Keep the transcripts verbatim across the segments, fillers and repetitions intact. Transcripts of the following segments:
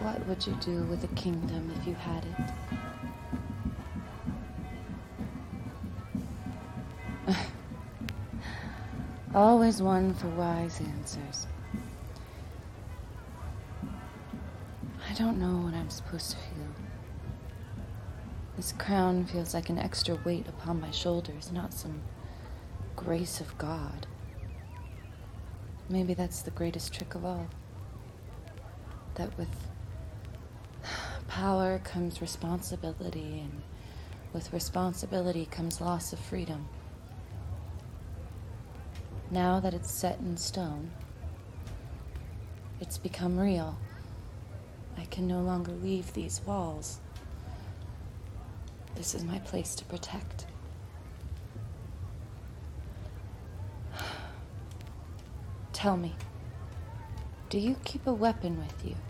What would you do with a kingdom if you had it? Always one for wise answers. I don't know what I'm supposed to feel. This crown feels like an extra weight upon my shoulders, not some grace of God. Maybe that's the greatest trick of all. That with power comes responsibility, and with responsibility comes loss of freedom. Now that it's set in stone, it's become real. I can no longer leave these walls. This is my place to protect. Tell me, do you keep a weapon with you?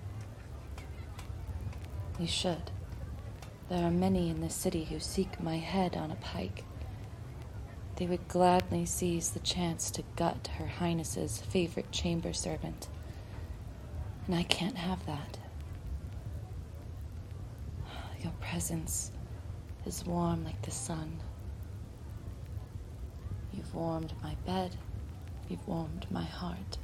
You should. There are many in this city who seek my head on a pike. They would gladly seize the chance to gut Her Highness's favorite chamber servant. And I can't have that. Your presence is warm like the sun. You've warmed my bed. You've warmed my heart.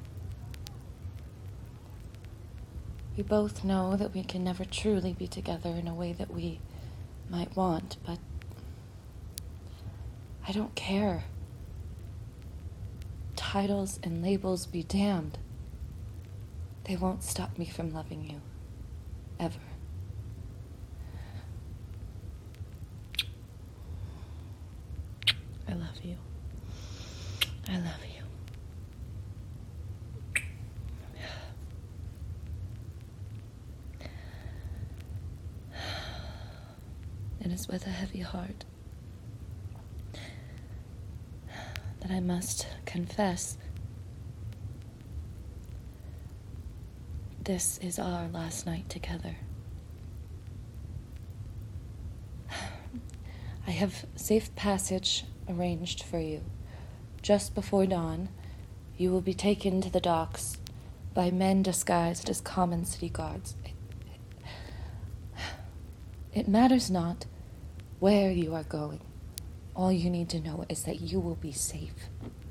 We both know that we can never truly be together in a way that we might want, but I don't care. Titles and labels be damned. They won't stop me from loving you. Ever. I love you. I love you. It is with a heavy heart that I must confess this is our last night together. I have safe passage arranged for you. Just before dawn, you will be taken to the docks by men disguised as common city guards. It, it, it matters not where you are going. All you need to know is that you will be safe.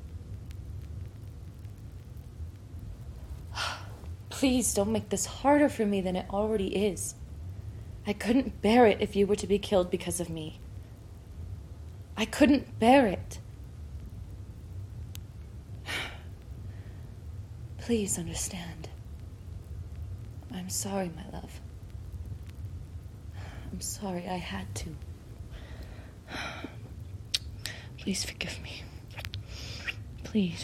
Please don't make this harder for me than it already is. I couldn't bear it if you were to be killed because of me. I couldn't bear it. Please understand. I'm sorry, my love. I'm sorry I had to. Please forgive me. Please.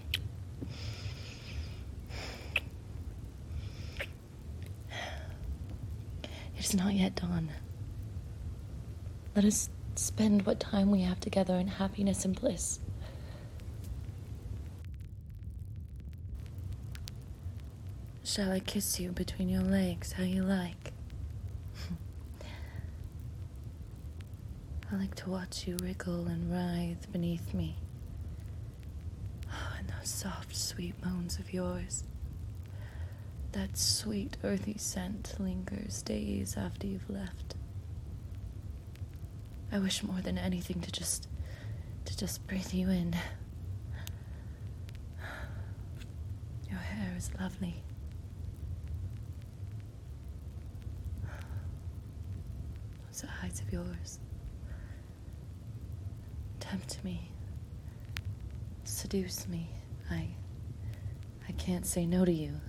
It is not yet dawn. Let us spend what time we have together in happiness and bliss. Shall I kiss you between your legs, how you like? I like to watch you wriggle and writhe beneath me. Oh, and those soft, sweet moans of yours. That sweet, earthy scent lingers days after you've left. I wish more than anything to just, to just breathe you in. Your hair is lovely. Those eyes of yours tempt me, seduce me. I, I can't say no to you.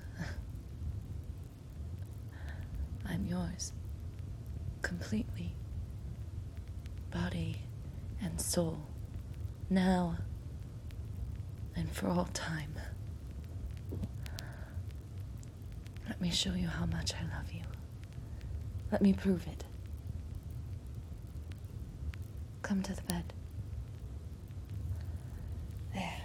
I'm yours, completely, body and soul, now and for all time. Let me show you how much I love you. Let me prove it. Come to the bed. There.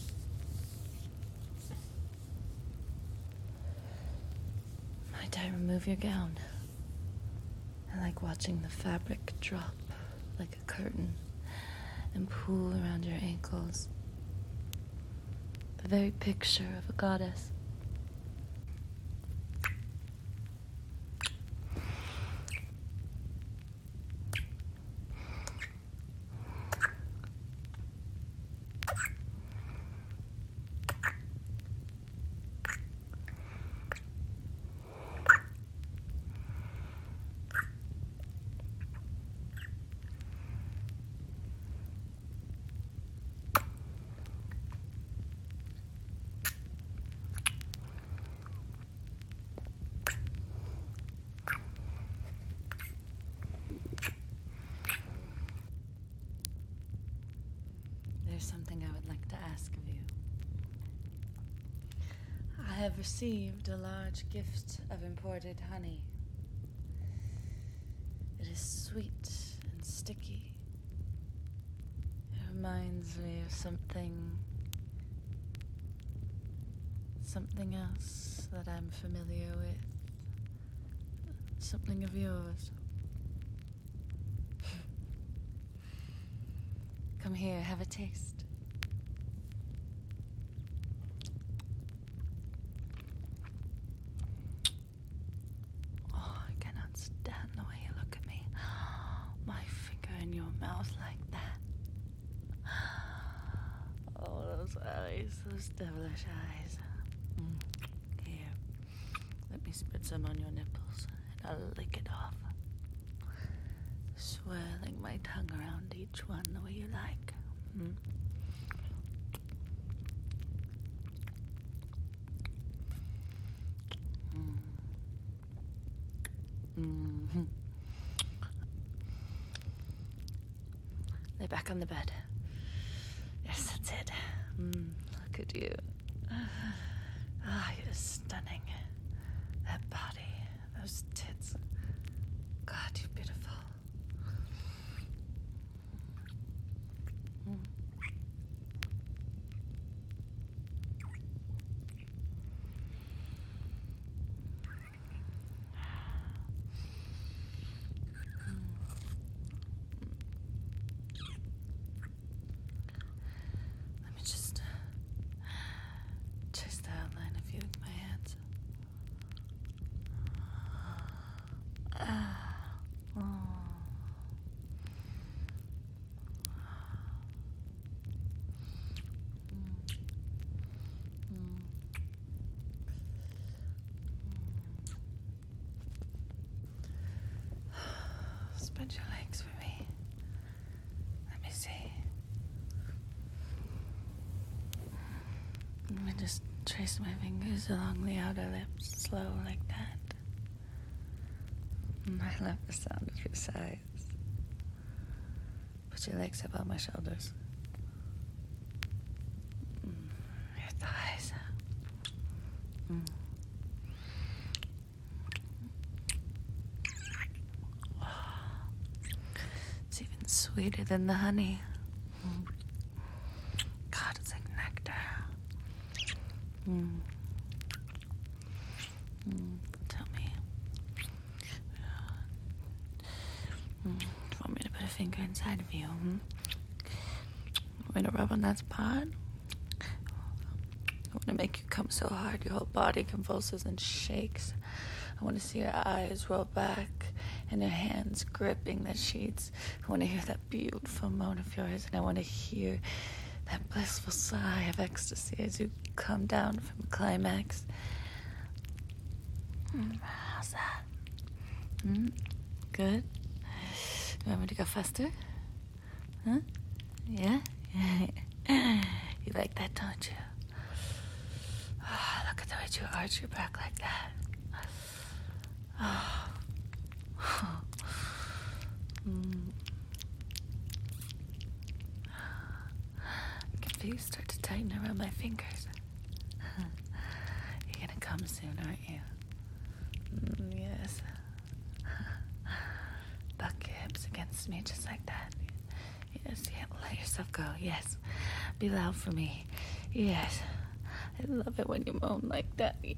Might I remove your gown? I like watching the fabric drop like a curtain and pool around your ankles. The very picture of a goddess. ask of you. I have received a large gift of imported honey. It is sweet and sticky. It reminds me of something, something else that I'm familiar with. Something of yours. Come here, have a taste. Oh, I cannot stand the way you look at me. My finger in your mouth like that. Oh, those eyes, those devilish eyes. Mm. Here, let me spread some on your nipples, and I'll lick it off. Swirling my tongue around each one the way you like. Mm. Mm. Mm-hmm. Lay back on the bed. Yes, that's it. Mm, look at you. Ah, you're stunning. That body, those tits. God, you're beautiful. Mm. Let me just trace the outline of you with my hands. Ah. Oh. Spread your legs for me. Let me see. Let me just trace my fingers along the outer lips, slow like that. I love the sound of your sighs. Put your legs up on my shoulders. Mm, your thighs. Mm. Oh, it's even sweeter than the honey. Mm. God, it's like nectar. Mm. Mm. Tell me. Mm. Want me to put a finger inside of you? Hmm? Want me to rub on that spot? I want to make you come so hard your whole body convulses and shakes. I want to see your eyes roll back and your hands gripping the sheets. I want to hear that beautiful moan of yours, and I want to hear that blissful sigh of ecstasy as you come down from climax. Mm, how's that? Mm, good? You want me to go faster? Huh? Yeah? You like that, don't you? Oh, look at the way you arch your back like that. Oh. Mm. I can feel you start to tighten around my fingers. You're gonna come soon, aren't you? Mm, yes. Buck your hips against me just like that. Yes, yeah, let yourself go. Yes. Be loud for me. Yes. I love it when you moan like that. Yes.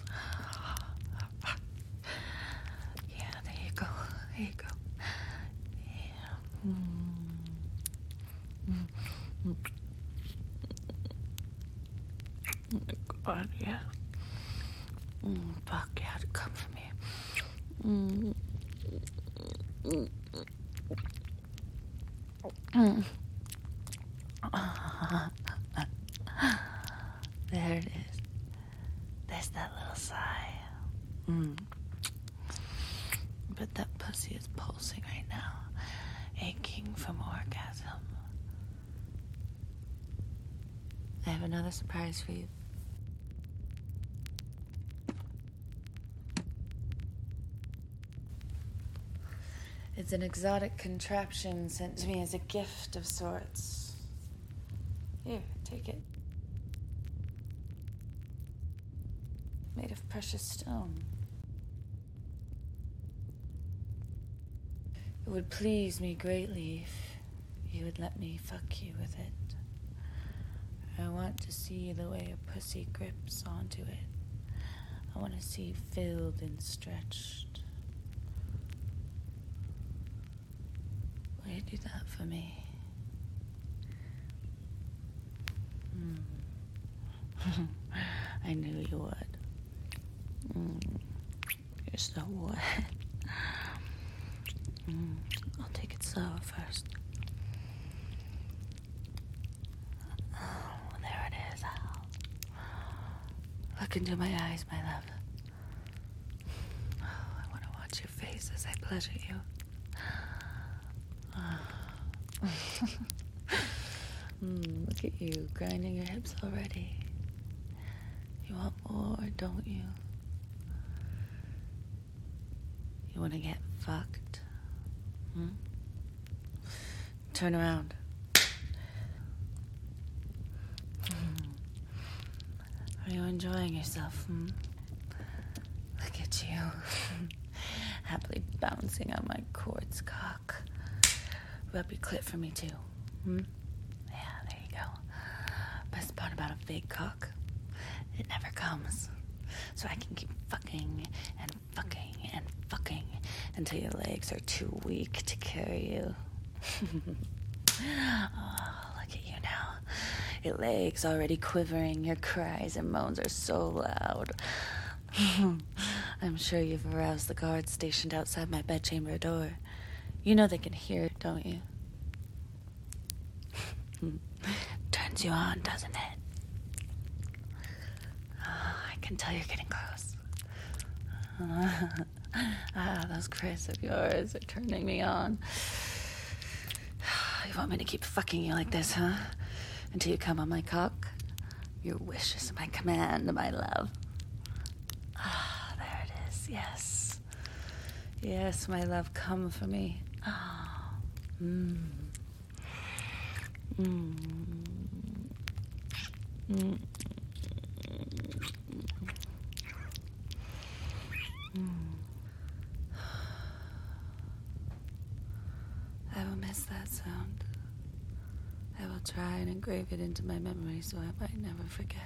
Yeah, there you go. There you go. Yeah. Mm. Mm. Mm. Oh my God, yeah. Mm, Buck, you have to come for me. Mm. Mm. Mm. There it is. There's that little sigh. Mm. But that pussy is pulsing right now, aching from orgasm. I have another surprise for you. It's an exotic contraption sent to me as a gift of sorts. Here, take it. made of precious stone. It would please me greatly if you would let me fuck you with it. I want to see the way a pussy grips onto it. I want to see filled and stretched. Will you do that for me? Mm. I knew you would. Mm. You're so wet. Mm. I'll take it slow first. Oh, there it is. Oh. Look into my eyes, my love. Oh, I want to watch your face as I pleasure you. Oh. mm, look at you, grinding your hips already. You want more, don't you? You want to get fucked? Hmm? Turn around. Hmm. Are you enjoying yourself? Hmm? Look at you. Happily bouncing on my quartz cock. Rub your clit for me too. Hmm? Yeah, there you go. Best part about a fake cock, it never comes. So I can keep fucking and fucking and fucking until your legs are too weak to carry you. Oh, look at you now. Your legs already quivering. Your cries and moans are so loud. I'm sure you've aroused the guards stationed outside my bedchamber door. You know they can hear, don't you? Turns you on, doesn't it? Oh, I can tell you're getting close. Ah, those cries of yours are turning me on. You want me to keep fucking you like this, huh? Until you come on my cock? Your wish is my command, my love. Ah, there it is, yes. Yes, my love, come for me. Ah, mmm. Mmm. Mmm. I will miss that sound. I will try and engrave it into my memory so I might never forget.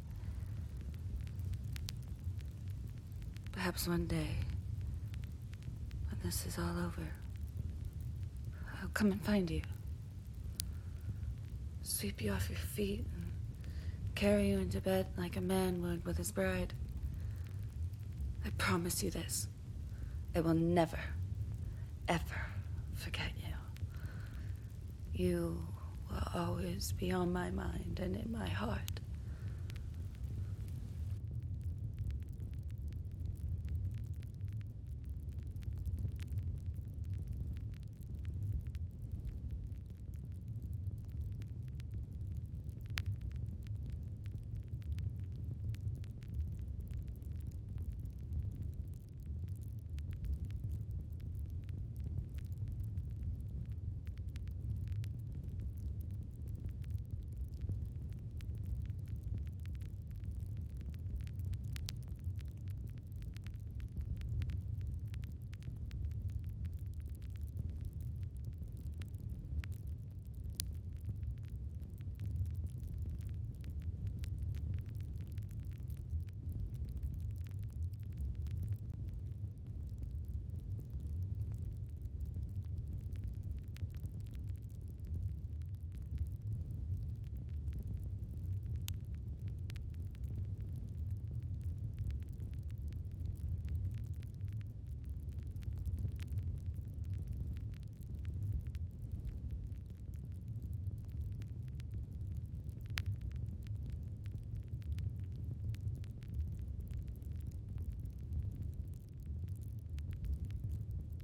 Perhaps one day, when this is all over, I'll come and find you. Sweep you off your feet and carry you into bed like a man would with his bride. I promise you this. I will never, ever forget you. You will always be on my mind and in my heart.